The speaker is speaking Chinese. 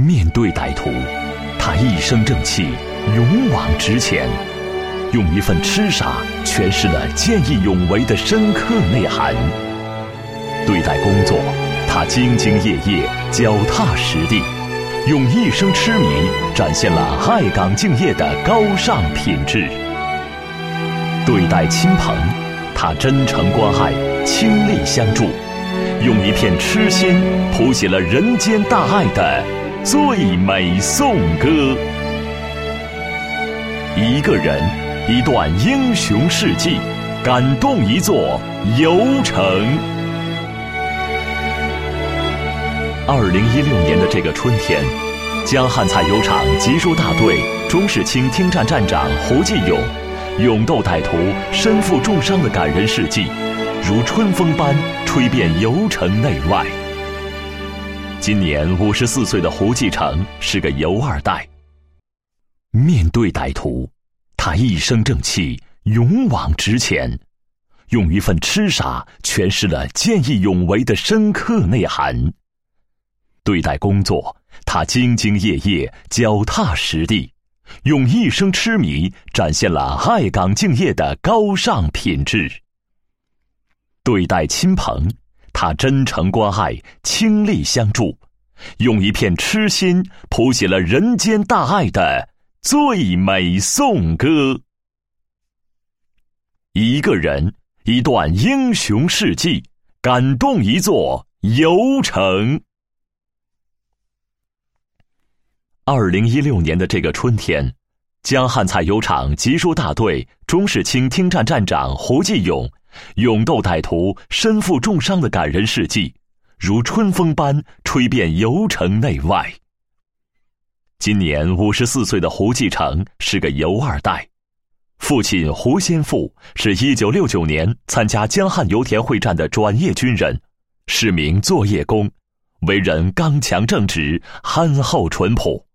面对歹徒，他一身正气，勇往直前，用一份痴傻诠释了见义勇为的深刻内涵。对待工作，他兢兢业业，脚踏实地，用一生痴迷展现了爱岗敬业的高尚品质。对待亲朋，他真诚关爱，倾力相助，用一片痴心谱写了人间大爱的最美颂歌。一个人，一段英雄事迹，感动一座游城。2016年的这个春天，江汉菜油厂集束大队钟世清厅站站长胡继勇勇斗歹徒、身负重伤的感人事迹，如春风般吹遍油城内外。今年54岁的胡继成是个油二代。面对歹徒，他一身正气，勇往直前，用一份痴傻诠释了见义勇为的深刻内涵。对待工作，他兢兢业业，脚踏实地，用一生痴迷展现了爱岗敬业的高尚品质。对待亲朋，他真诚关爱，倾力相助，用一片痴心谱写了人间大爱的最美颂歌。一个人，一段英雄事迹，感动一座游城。2016年的这个春天，江汉菜油厂集束大队钟世清厅站站长胡继勇勇斗歹徒、身负重伤的感人事迹，如春风般吹遍油城内外。今年54岁的胡继成是个油二代。父亲胡先富是1969年参加江汉油田会战的转业军人，是名作业工，为人刚强正直，憨厚淳朴。